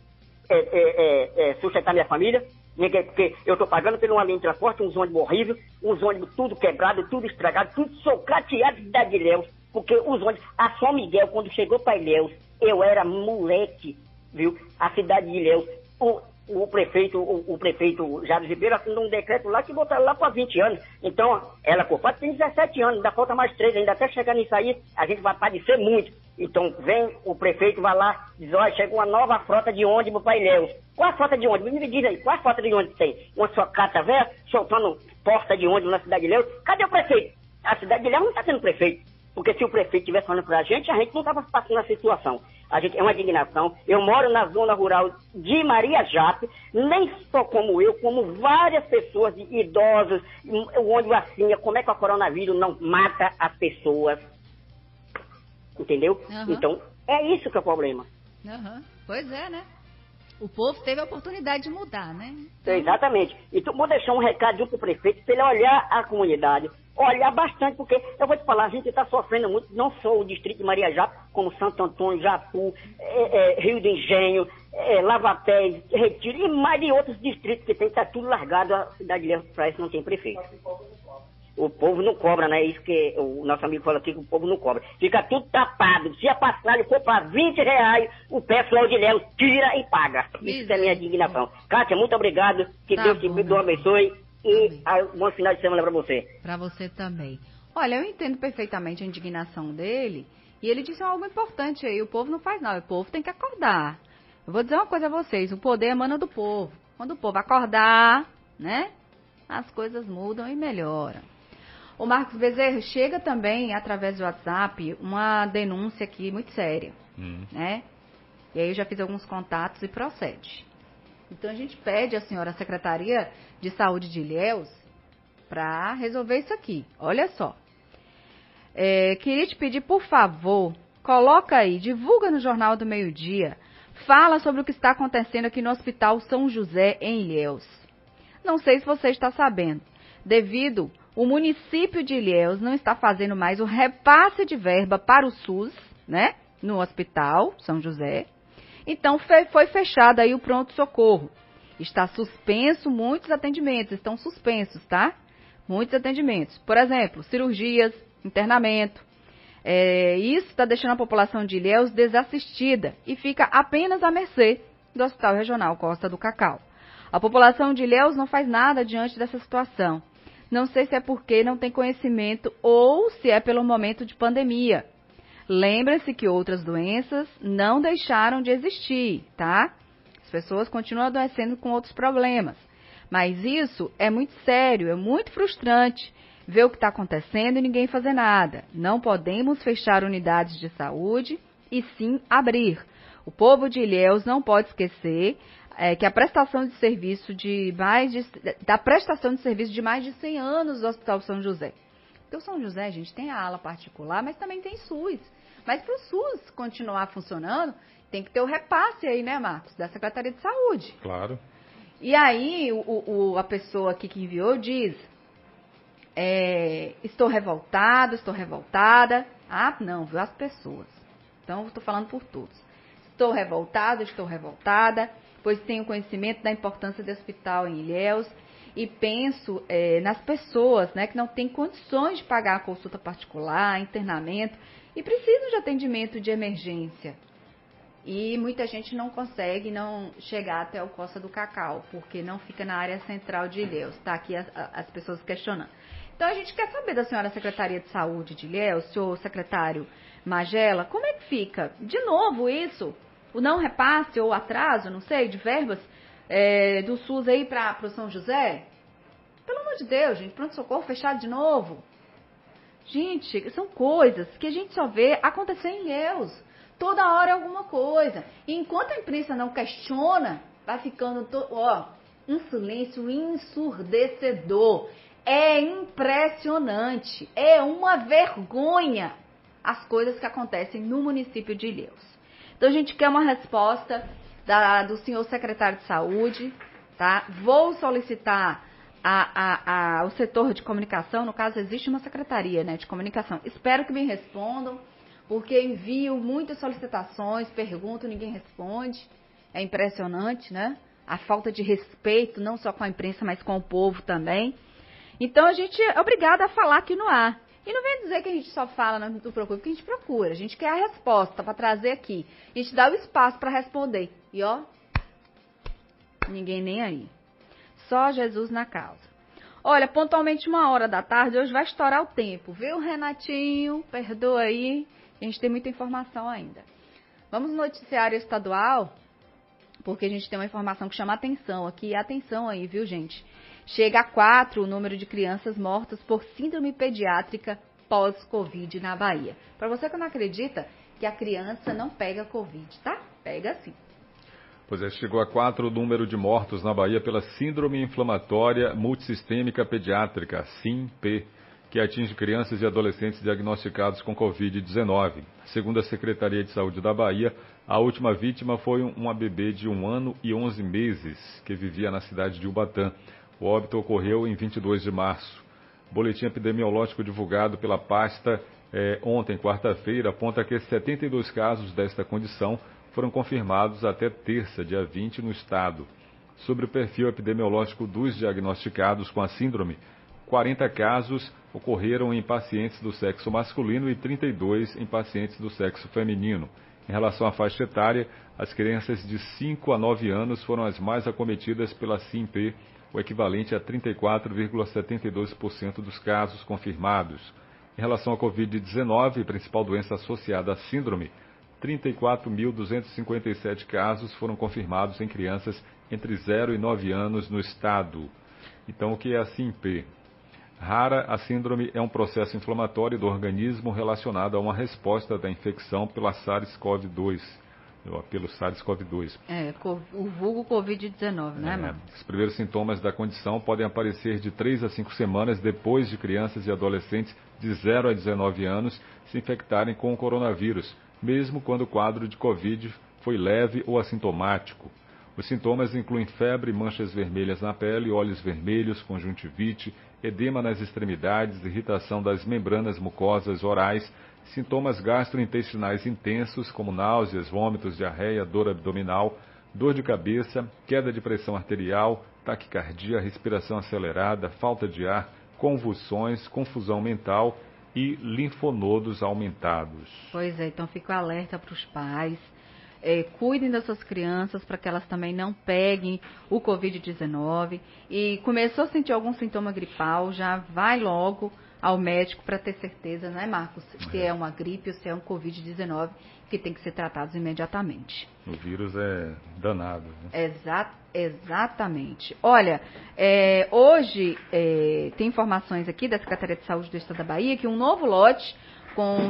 sustentar minha família? Ninguém, porque eu estou pagando por uma linha de transporte, uns ônibus horríveis, uns ônibus tudo quebrado, tudo estragado, tudo socateado de cidade de Ilhéus, porque os ônibus, a São Miguel, quando chegou para Ilhéus, eu era moleque, viu? A cidade de Ilhéus, o prefeito Jairo Ribeiro assinou um decreto lá que botaram lá para 20 anos. Então, ela por parte tem 17 anos, ainda falta mais 3, ainda até chegar nisso aí, a gente vai padecer muito. Então, vem o prefeito, vai lá, diz, olha, chegou uma nova frota de ônibus para Ilhéus. Qual a frota de ônibus? Me diz aí, qual a frota de ônibus tem? Uma socata velha, soltando porta de ônibus na cidade de Ilhéus. Cadê o prefeito? A cidade de Ilhéus não está tendo prefeito. Porque se o prefeito estivesse falando para a gente não estava passando essa situação. A gente, é uma indignação. Eu moro na zona rural de Maria Jape, nem só como eu, como várias pessoas, idosos, onde assim, como é que o coronavírus não mata as pessoas? Entendeu? Uhum. Então, é isso que é o problema. Uhum. Pois é, né? O povo teve a oportunidade de mudar, né? Então... Exatamente. Então, vou deixar um recado para o prefeito, para ele olhar a comunidade, olhar bastante, porque eu vou te falar, a gente está sofrendo muito, não só o distrito de Maria Jape, como Santo Antônio, Japu, Rio do Engenho, Lavapés, Retiro, e mais de outros distritos que tem, está tudo largado, a cidade de Ilhéus, para isso não tem prefeito. O povo não cobra, né? Isso que o nosso amigo fala aqui, que o povo não cobra. Fica tudo tapado. Se a passagem for para R$20, o pessoal de Ilhéus tira e paga. Isso é minha indignação. Kátia, muito obrigado. Que Deus te abençoe. E bom final de semana para você. Para você também. Olha, eu entendo perfeitamente a indignação dele. E ele disse algo importante aí. O povo não faz nada. O povo tem que acordar. Eu vou dizer uma coisa a vocês. O poder emana do povo. Quando o povo acordar, né? As coisas mudam e melhoram. O Marcos Bezerra, chega também, através do WhatsApp, uma denúncia aqui muito séria, né? E aí eu já fiz alguns contatos e procede. Então a gente pede à senhora Secretaria de Saúde de Ilhéus para resolver isso aqui. Olha só. Queria te pedir, por favor, coloca aí, divulga no Jornal do Meio-Dia, fala sobre o que está acontecendo aqui no Hospital São José, em Ilhéus. Não sei se você está sabendo, devido... O município de Ilhéus não está fazendo mais o repasse de verba para o SUS, né? No Hospital São José. Então, foi fechado aí o pronto-socorro. Está suspenso muitos atendimentos, estão suspensos, tá? Muitos atendimentos. Por exemplo, cirurgias, internamento. Isso está deixando a população de Ilhéus desassistida e fica apenas à mercê do Hospital Regional Costa do Cacau. A população de Ilhéus não faz nada diante dessa situação. Não sei se é porque não tem conhecimento ou se é pelo momento de pandemia. Lembre-se que outras doenças não deixaram de existir, tá? As pessoas continuam adoecendo com outros problemas. Mas isso é muito sério, é muito frustrante ver o que está acontecendo e ninguém fazer nada. Não podemos fechar unidades de saúde e sim abrir. O povo de Ilhéus não pode esquecer que a prestação de serviço da prestação de serviço de mais de 100 anos do Hospital São José. Porque o São José, gente, tem a ala particular, mas também tem SUS. Mas para o SUS continuar funcionando, tem que ter o repasse aí, né, Marcos, da Secretaria de Saúde. Claro. E aí, a pessoa aqui que enviou diz, estou revoltado, estou revoltada. Ah, não, viu, as pessoas. Então, eu estou falando por todos. Estou revoltada, pois tenho conhecimento da importância do hospital em Ilhéus e penso nas pessoas, né, que não têm condições de pagar a consulta particular, internamento e precisam de atendimento de emergência. E muita gente não consegue não chegar até o Costa do Cacau, porque não fica na área central de Ilhéus. Está aqui as pessoas questionando. Então, a gente quer saber da senhora Secretaria de Saúde de Ilhéus, senhor secretário Magela, como é que fica? De novo isso? O não repasse ou atraso, não sei, de verbas do SUS aí para o São José? Pelo amor de Deus, gente, pronto-socorro fechado de novo. Gente, são coisas que a gente só vê acontecer em Ilhéus. Toda hora é alguma coisa. E enquanto a imprensa não questiona, vai ficando, um silêncio ensurdecedor. É impressionante, é uma vergonha as coisas que acontecem no município de Ilhéus. Então a gente quer uma resposta do senhor secretário de saúde, tá? Vou solicitar ao setor de comunicação, no caso existe uma secretaria, né, de comunicação. Espero que me respondam, porque envio muitas solicitações, pergunto, ninguém responde. É impressionante, né? A falta de respeito, não só com a imprensa, mas com o povo também. Então, a gente é obrigada a falar aqui no ar. E não vem dizer que a gente só fala, não procura, porque a gente procura. A gente quer a resposta para trazer aqui. A gente dá o espaço para responder. E, ninguém nem aí. Só Jesus na causa. Olha, pontualmente 13h, hoje vai estourar o tempo, viu, Renatinho? Perdoa aí, a gente tem muita informação ainda. Vamos no noticiário estadual, porque a gente tem uma informação que chama atenção aqui. Atenção aí, viu, gente? Chega a 4 o número de crianças mortas por síndrome pediátrica pós-Covid na Bahia. Para você que não acredita que a criança não pega Covid, tá? Pega sim. Pois é, chegou a 4 o número de mortos na Bahia pela Síndrome Inflamatória Multissistêmica Pediátrica, SINP, que atinge crianças e adolescentes diagnosticados com Covid-19. Segundo a Secretaria de Saúde da Bahia, a última vítima foi uma bebê de 1 ano e 11 meses, que vivia na cidade de Ubatã. O óbito ocorreu em 22 de março. O boletim epidemiológico divulgado pela pasta ontem, quarta-feira, aponta que 72 casos desta condição foram confirmados até terça, dia 20, no estado. Sobre o perfil epidemiológico dos diagnosticados com a síndrome, 40 casos ocorreram em pacientes do sexo masculino e 32 em pacientes do sexo feminino. Em relação à faixa etária, as crianças de 5 a 9 anos foram as mais acometidas pela SINP, o equivalente a 34,72% dos casos confirmados. Em relação à Covid-19, principal doença associada à síndrome, 34.257 casos foram confirmados em crianças entre 0 e 9 anos no estado. Então, o que é a SINP? Rara, a síndrome é um processo inflamatório do organismo relacionado a uma resposta da infecção pela SARS-CoV-2. Pelo SARS-CoV-2. O vulgo Covid-19, né, Marcos? Os primeiros sintomas da condição podem aparecer de 3 a 5 semanas depois de crianças e adolescentes de 0 a 19 anos se infectarem com o coronavírus, mesmo quando o quadro de Covid foi leve ou assintomático. Os sintomas incluem febre, manchas vermelhas na pele, olhos vermelhos, conjuntivite, edema nas extremidades, irritação das membranas mucosas orais, sintomas gastrointestinais intensos, como náuseas, vômitos, diarreia, dor abdominal, dor de cabeça, queda de pressão arterial, taquicardia, respiração acelerada, falta de ar, convulsões, confusão mental e linfonodos aumentados. Pois é, então fica o alerta para os pais. Cuidem das suas crianças para que elas também não peguem o Covid-19. E começou a sentir algum sintoma gripal, já vai logo ao médico para ter certeza, né, Marcos, se é uma gripe ou se é um Covid-19, que tem que ser tratados imediatamente. O vírus é danado. Né? Exatamente. Olha, hoje tem informações aqui da Secretaria de Saúde do Estado da Bahia que um novo lote com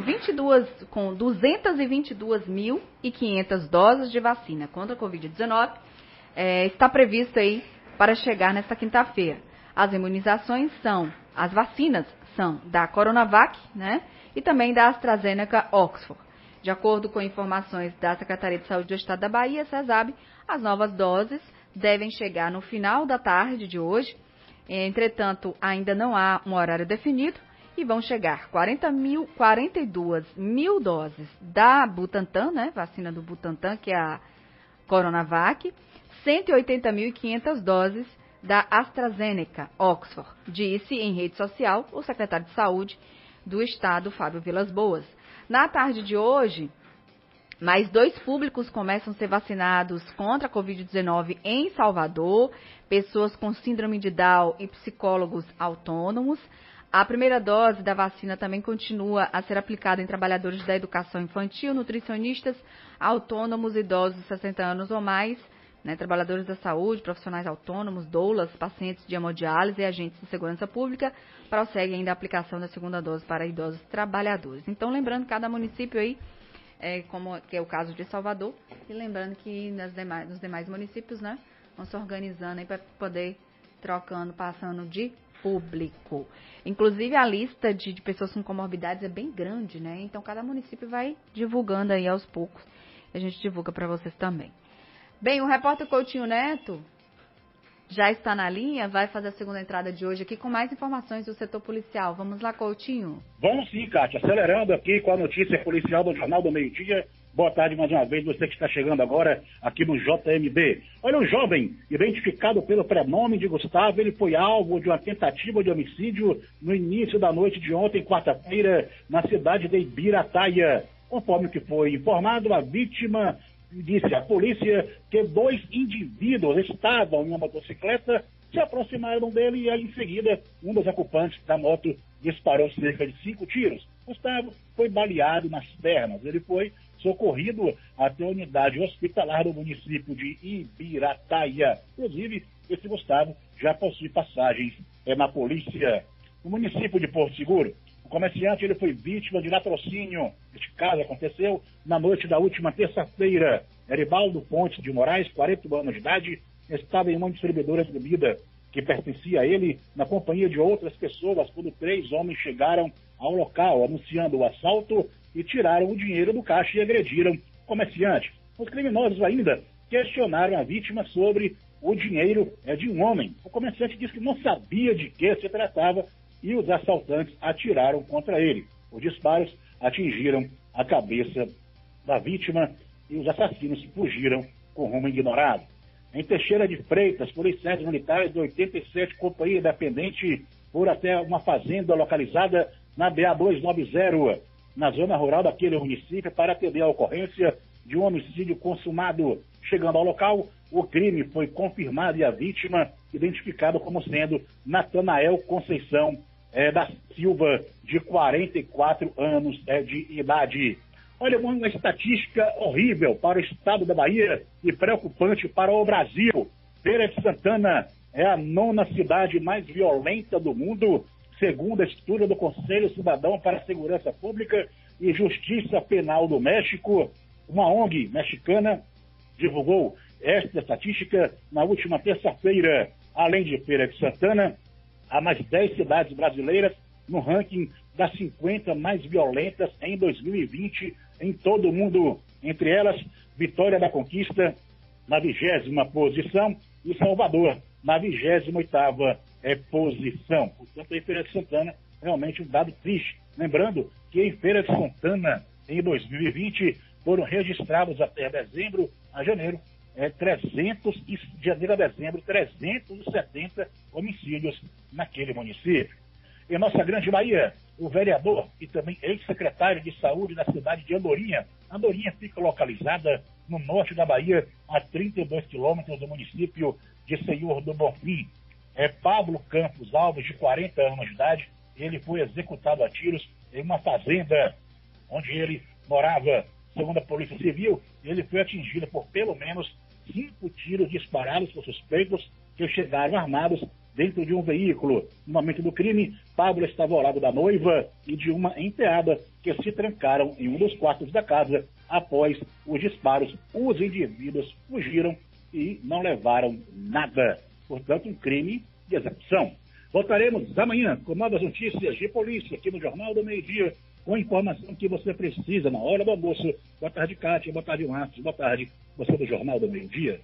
222.500 doses de vacina contra a Covid-19 está previsto aí para chegar nesta quinta-feira. As imunizações as vacinas são da Coronavac, né, e também da AstraZeneca Oxford. De acordo com informações da Secretaria de Saúde do Estado da Bahia, CESAB, as novas doses devem chegar no final da tarde de hoje. Entretanto, ainda não há um horário definido e vão chegar 42 mil doses da Butantan, né, vacina do Butantan, que é a Coronavac, 180.500 doses da AstraZeneca Oxford, disse em rede social o secretário de Saúde do Estado, Fábio Vilas Boas. Na tarde de hoje, mais 2 públicos começam a ser vacinados contra a Covid-19 em Salvador, pessoas com síndrome de Down e psicólogos autônomos. A primeira dose da vacina também continua a ser aplicada em trabalhadores da educação infantil, nutricionistas, autônomos, idosos de 60 anos ou mais, né, trabalhadores da saúde, profissionais autônomos, doulas, pacientes de hemodiálise e agentes de segurança pública. Prossegue ainda a aplicação da segunda dose para idosos trabalhadores. Então, lembrando que cada município aí como que é o caso de Salvador. E lembrando que nos demais municípios, né, vão se organizando aí para poder trocando, passando de público. Inclusive, a lista de pessoas com comorbidades é bem grande, né? Então, cada município vai divulgando aí aos poucos. A gente divulga para vocês também. Bem, o repórter Coutinho Neto já está na linha, vai fazer a segunda entrada de hoje aqui com mais informações do setor policial. Vamos lá, Coutinho. Vamos sim, Kátia. Acelerando aqui com a notícia policial do Jornal do Meio-Dia. Boa tarde mais uma vez, você que está chegando agora aqui no JMB. Olha, um jovem identificado pelo prenome de Gustavo, ele foi alvo de uma tentativa de homicídio no início da noite de ontem, quarta-feira, na cidade de Ibirataia. Conforme o que foi informado, a vítima disse à polícia que 2 indivíduos estavam em uma motocicleta, se aproximaram dele e aí, em seguida, um dos ocupantes da moto disparou cerca de 5 tiros. Gustavo foi baleado nas pernas. Ele foi socorrido até a unidade hospitalar do município de Ibirataia. Inclusive, esse Gustavo já possui passagens na polícia. No município de Porto Seguro, o comerciante ele foi vítima de latrocínio. Este caso aconteceu na noite da última terça-feira. Eribaldo Pontes de Moraes, 40 anos de idade, estava em uma distribuidora de bebida que pertencia a ele, na companhia de outras pessoas, quando 3 homens chegaram ao local, anunciando o assalto e tiraram o dinheiro do caixa e agrediram o comerciante. Os criminosos ainda questionaram a vítima sobre o dinheiro de um homem. O comerciante disse que não sabia de que se tratava e os assaltantes atiraram contra ele. Os disparos atingiram a cabeça da vítima e os assassinos fugiram com rumo ignorado. Em Teixeira de Freitas, policiais militares da 87 Companhia Independente foram até uma fazenda localizada na BA-290, na zona rural daquele município, para atender a ocorrência de um homicídio consumado. Chegando ao local, o crime foi confirmado e a vítima identificada como sendo Natanael Conceição da Silva, de 44 anos de idade. Olha, uma estatística horrível para o estado da Bahia e preocupante para o Brasil. Feira de Santana é a 9ª cidade mais violenta do mundo, segundo a estudo do Conselho Cidadão para a Segurança Pública e Justiça Penal do México. Uma ONG mexicana divulgou esta estatística na última terça-feira. Além de Feira de Santana, há mais 10 cidades brasileiras no ranking das 50 mais violentas em 2020 em todo o mundo. Entre elas, Vitória da Conquista, na 20ª posição, e Salvador, na 28ª posição. Portanto, em Feira de Santana, realmente um dado triste. Lembrando que em Feira de Santana, em 2020, foram registrados até dezembro a janeiro, de janeiro a dezembro, 370 homicídios naquele município. Em nossa grande Bahia, o vereador e também ex-secretário de saúde da cidade de Andorinha. Andorinha fica localizada no norte da Bahia, a 32 quilômetros do município de Senhor do Bonfim. Pablo Campos Alves, de 40 anos de idade, ele foi executado a tiros em uma fazenda onde ele morava. Segundo a Polícia Civil, ele foi atingido por pelo menos 5 tiros disparados por suspeitos que chegaram armados dentro de um veículo. No momento do crime, Pablo estava ao lado da noiva e de uma enteada que se trancaram em um dos quartos da casa. Após os disparos, os indivíduos fugiram e não levaram nada. Portanto, um crime de execução. Voltaremos amanhã com novas notícias de polícia aqui no Jornal do Meio-Dia, com a informação que você precisa na hora do almoço. Boa tarde, Kátia. Boa tarde, Marcos. Boa tarde, você do Jornal do Meio-Dia.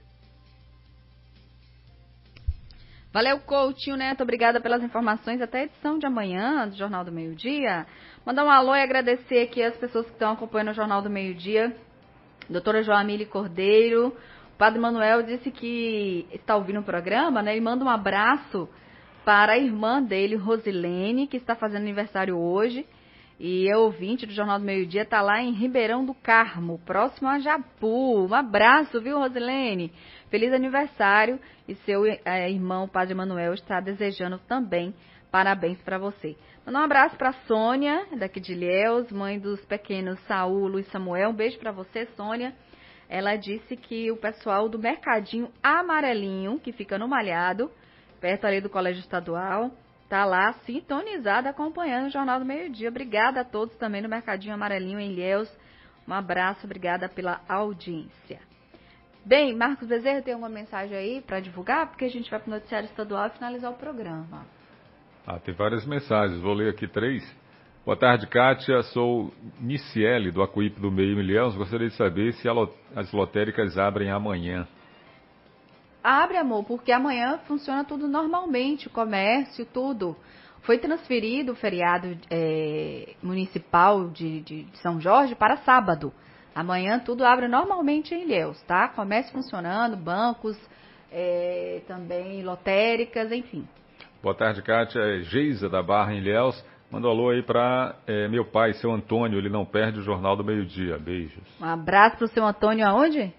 Valeu, Coutinho Neto. Obrigada pelas informações. Até a edição de amanhã do Jornal do Meio-Dia. Mandar um alô e agradecer aqui as pessoas que estão acompanhando o Jornal do Meio-Dia. Doutora Joamile Cordeiro. O Padre Manuel disse que está ouvindo o programa, né? E manda um abraço para a irmã dele, Rosilene, que está fazendo aniversário hoje. E é ouvinte do Jornal do Meio-Dia, está lá em Ribeirão do Carmo, próximo a Japu. Um abraço, viu, Rosilene? Feliz aniversário. E seu irmão, o Padre Manuel, está desejando também parabéns para você. Manda um abraço para a Sônia, daqui de Ilhéus, mãe dos pequenos Saulo e Samuel. Um beijo para você, Sônia. Ela disse que o pessoal do Mercadinho Amarelinho, que fica no Malhado, perto ali do Colégio Estadual, está lá sintonizado, acompanhando o Jornal do Meio-Dia. Obrigada a todos também no Mercadinho Amarelinho em Ilhéus. Um abraço, obrigada pela audiência. Bem, Marcos Bezerra, tem alguma mensagem aí para divulgar? Porque a gente vai para o noticiário estadual e finalizar o programa. Tem várias mensagens, vou ler aqui 3. Boa tarde, Kátia, sou Niciele, do Acuípe do Meio Milhões. Gostaria de saber se as lotéricas abrem amanhã. Abre, amor, porque amanhã funciona tudo normalmente, o comércio, tudo. Foi transferido o feriado municipal de São Jorge para sábado. Amanhã tudo abre normalmente em Ilhéus, tá? Comércio funcionando, bancos, também lotéricas, enfim. Boa tarde, Kátia. Geisa, da Barra, em Ilhéus. Manda um alô aí para meu pai, seu Antônio. Ele não perde o Jornal do Meio-Dia. Beijos. Um abraço para o seu Antônio aonde?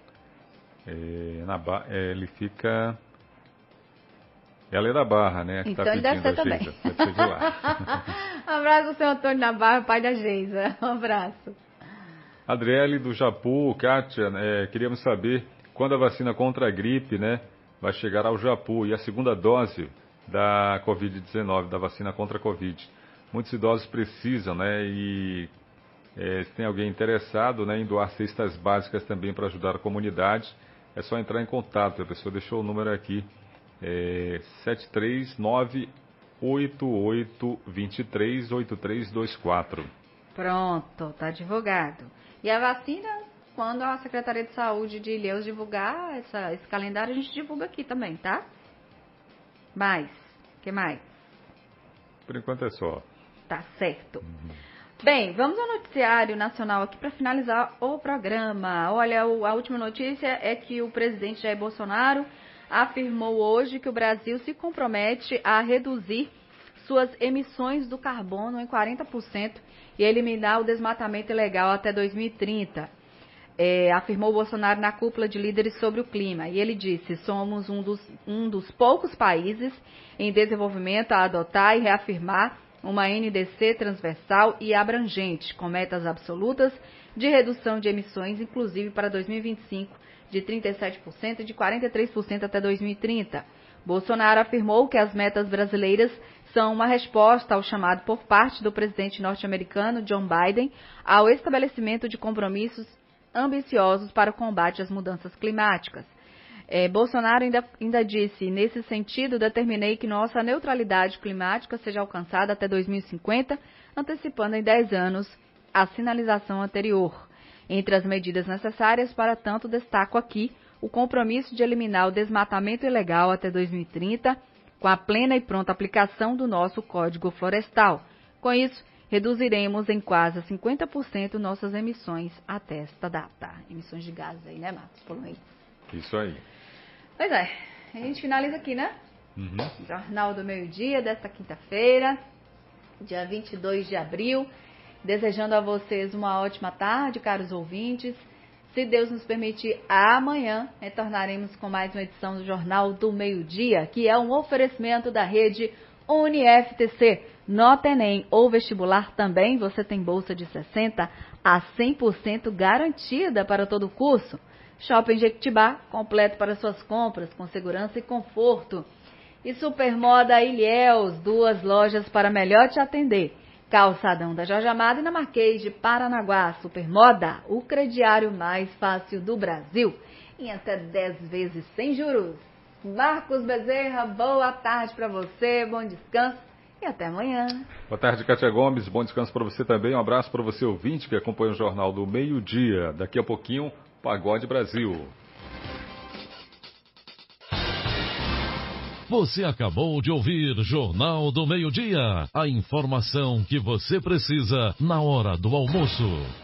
Ele fica... Ela é da Barra, né? Que então tá ele deve ser também. Geisa. Deve ser de lá. Um abraço ao seu Antônio na Barra, pai da Geisa. Um abraço. Adriele do Japu, Kátia, queríamos saber quando a vacina contra a gripe, né, vai chegar ao Japu e a segunda dose da Covid-19, da vacina contra a Covid. Muitos idosos precisam, né, e se tem alguém interessado, né, em doar cestas básicas também para ajudar a comunidade, é só entrar em contato. A pessoa deixou o número aqui, 73988238324. Pronto, tá divulgado. E a vacina, quando a Secretaria de Saúde de Ilhéus divulgar esse calendário, a gente divulga aqui também, tá? O que mais? Por enquanto é só. Tá certo. Bem, vamos ao noticiário nacional aqui para finalizar o programa. Olha, a última notícia é que o presidente Jair Bolsonaro afirmou hoje que o Brasil se compromete a reduzir suas emissões do carbono em 40% e eliminar o desmatamento ilegal até 2030. Afirmou Bolsonaro na cúpula de líderes sobre o clima. E ele disse: somos um dos poucos países em desenvolvimento a adotar e reafirmar uma NDC transversal e abrangente, com metas absolutas de redução de emissões, inclusive para 2025, de 37% e de 43% até 2030. Bolsonaro afirmou que as metas brasileiras são uma resposta ao chamado por parte do presidente norte-americano John Biden ao estabelecimento de compromissos ambiciosos para o combate às mudanças climáticas. Bolsonaro ainda disse: nesse sentido, determinei que nossa neutralidade climática seja alcançada até 2050, antecipando em 10 anos a sinalização anterior. Entre as medidas necessárias, para tanto, destaco aqui o compromisso de eliminar o desmatamento ilegal até 2030, com a plena e pronta aplicação do nosso Código Florestal. Com isso, reduziremos em quase 50% nossas emissões até esta data. Emissões de gases aí, né, Marcos? Poluentes. Isso aí. Pois é, a gente finaliza aqui, né? Uhum. Jornal do Meio-Dia desta quinta-feira, dia 22 de abril. Desejando a vocês uma ótima tarde, caros ouvintes. Se Deus nos permitir, amanhã retornaremos com mais uma edição do Jornal do Meio-Dia, que é um oferecimento da rede UniFTC. Nota Enem ou vestibular também, você tem bolsa de 60% a 100% garantida para todo o curso. Shopping Jequitibá, completo para suas compras, com segurança e conforto. E Supermoda Ilhéus, 2 lojas para melhor te atender. Calçadão da Jorge Amado e na Marquês de Paranaguá. Supermoda, o crediário mais fácil do Brasil. Em até 10 vezes sem juros. Marcos Bezerra, boa tarde para você, bom descanso e até amanhã. Boa tarde, Kátia Gomes, bom descanso para você também. Um abraço para você, ouvinte, que acompanha o Jornal do Meio-Dia. Daqui a pouquinho, Pagode Brasil. Você acabou de ouvir Jornal do Meio-Dia. A informação que você precisa na hora do almoço.